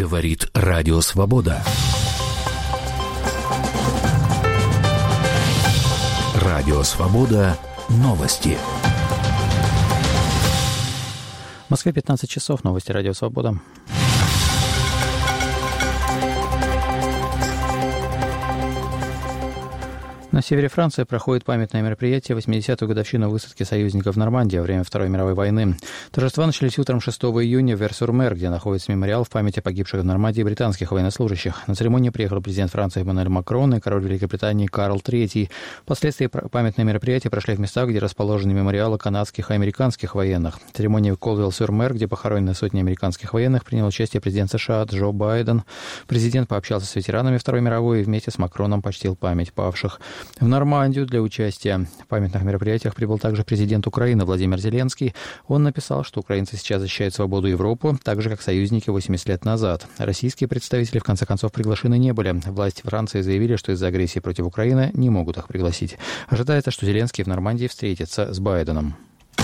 Говорит Радио Свобода. Радио Свобода. Новости. В Москве 15 часов. Новости Радио Свобода. На севере Франции проходит памятное мероприятие 80-ю годовщину высадки союзников в Нормандии во время Второй мировой войны. Торжества начались утром 6 июня в Вер-сюр-Мер, где находится мемориал в память о погибших в Нормандии британских военнослужащих. На церемонию приехал президент Франции Эммануэль Макрон и король Великобритании Карл III. Впоследствии памятные мероприятия прошли в местах, где расположены мемориалы канадских и американских военных. В церемонии в Колвилл-сюр-Мер, где похоронены сотни американских военных, принял участие президент США Джо Байден. Президент пообщался с ветеранами Второй мировой и вместе с Макроном почтил память павших. В Нормандию для участия в памятных мероприятиях прибыл также президент Украины Владимир Зеленский. Он написал, что украинцы сейчас защищают свободу Европы, так же, как союзники 80 лет назад. Российские представители, в конце концов, приглашены не были. Власти Франции заявили, что из-за агрессии против Украины не могут их пригласить. Ожидается, что Зеленский в Нормандии встретится с Байденом.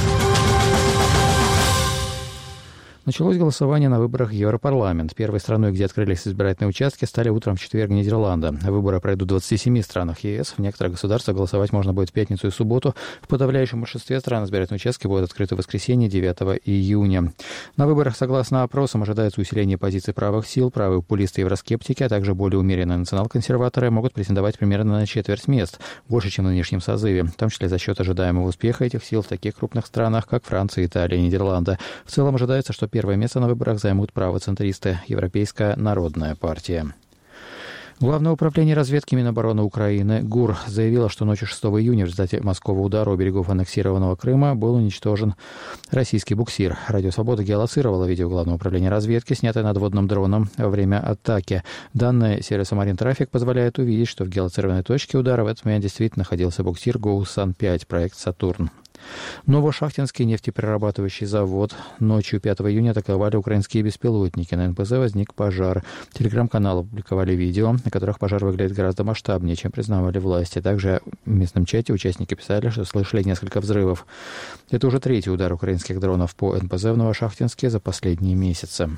Началось голосование на выборах в Европарламент. Первой страной, где открылись избирательные участки, стали утром в четверг Нидерланды. Выборы пройдут в 27 странах ЕС. В некоторых государствах голосовать можно будет в пятницу и субботу. В подавляющем большинстве стран избирательные участки будут открыты в воскресенье 9 июня. На выборах, согласно опросам, ожидается усиление позиций правых сил. Правые популисты и евроскептики, а также более умеренные национал-консерваторы могут претендовать примерно на четверть мест, больше, чем в нынешнем созыве, в том числе за счет ожидаемого успеха этих сил в таких крупных странах, как Франция, Италия и Нидерланды. В целом ожидается, что первое место на выборах займут правоцентристы, Европейская народная партия. Главное управление разведки Минобороны Украины ГУР заявило, что ночью 6 июня в результате морского удара у берегов аннексированного Крыма был уничтожен российский буксир. Радио Свобода геолоцировало видео Главного управления разведки, снятое надводным дроном во время атаки. Данные сервиса Marine Traffic позволяют увидеть, что в геолоцированной точке удара в этот момент действительно находился буксир «Гоусан-5», проект «Сатурн». Новошахтинский нефтеперерабатывающий завод. Ночью 5 июня атаковали украинские беспилотники. На НПЗ возник пожар. Телеграм-каналы опубликовали видео, на которых пожар выглядит гораздо масштабнее, чем признавали власти. Также в местном чате участники писали, что слышали несколько взрывов. Это уже третий удар украинских дронов по НПЗ в Новошахтинске за последние месяцы.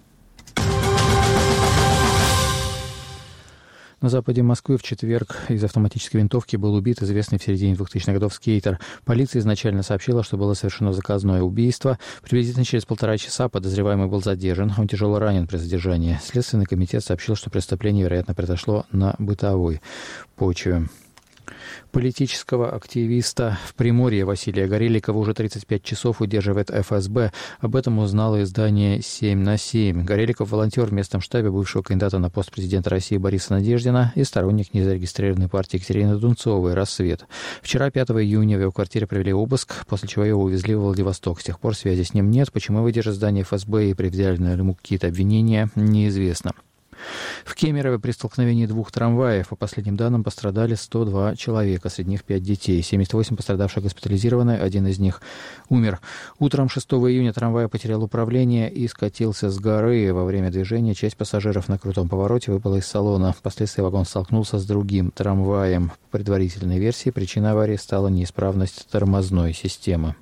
На западе Москвы в четверг из автоматической винтовки был убит известный в середине 2000-х годов скейтер. Полиция изначально сообщила, что было совершено заказное убийство. Приблизительно через 1,5 часа подозреваемый был задержан. Он тяжело ранен при задержании. Следственный комитет сообщил, что преступление, вероятно, произошло на бытовой почве. Политического активиста в Приморье Василия Гореликова уже 35 часов удерживает ФСБ. Об этом узнало издание «7/7». Гореликов – волонтер в местном штабе бывшего кандидата на пост президента России Бориса Надеждина и сторонник незарегистрированной партии Екатерины Дунцовой «Рассвет». Вчера, 5 июня, в его квартире провели обыск, после чего его увезли в Владивосток. С тех пор связи с ним нет. Почему его держит здание ФСБ и предъявили ему какие-то обвинения, неизвестно. В Кемерово при столкновении двух трамваев, по последним данным, пострадали 102 человека, среди них 5 детей. 78 пострадавших госпитализированы, один из них умер. Утром 6 июня трамвай потерял управление и скатился с горы. Во время движения часть пассажиров на крутом повороте выпала из салона. Впоследствии вагон столкнулся с другим трамваем. По предварительной версии, причиной аварии стала неисправность тормозной системы.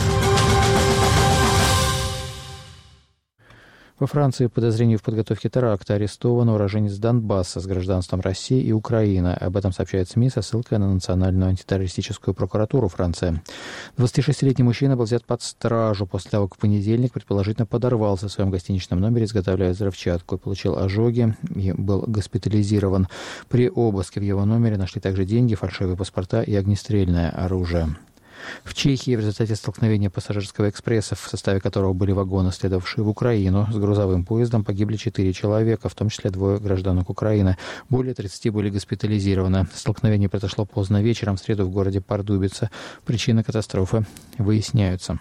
Во Франции по подозрению в подготовке теракта арестован уроженец Донбасса с гражданством России и Украины. Об этом сообщает СМИ со ссылкой на Национальную антитеррористическую прокуратуру Франции. 26-летний мужчина был взят под стражу после того, как в понедельник предположительно подорвался в своем гостиничном номере, изготовляя взрывчатку, и получил ожоги и был госпитализирован. При обыске в его номере нашли также деньги, фальшивые паспорта и огнестрельное оружие. В Чехии в результате столкновения пассажирского экспресса, в составе которого были вагоны, следовавшие в Украину, с грузовым поездом погибли 4 человека, в том числе 2 гражданок Украины. Более 30 были госпитализированы. Столкновение произошло поздно вечером в среду в городе Пардубице. Причины катастрофы выясняются.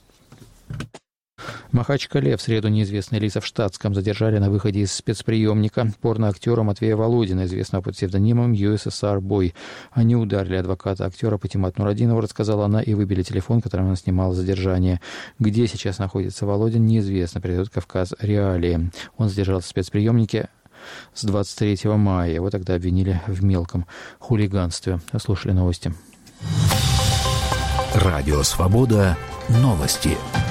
В Махачкале в среду неизвестные лица в штатском задержали на выходе из спецприемника порноактера Матвея Володина, известного под псевдонимом USSR Boy. Они ударили адвоката актера Патимат Нурадинова, рассказала она, и выбили телефон, которым она снимала задержание. Где сейчас находится Володин, неизвестно, передает Кавказ Реалии. Он задержался в спецприемнике с 23 мая. Его тогда обвинили в мелком хулиганстве. Слушали новости. Радио Свобода. Новости.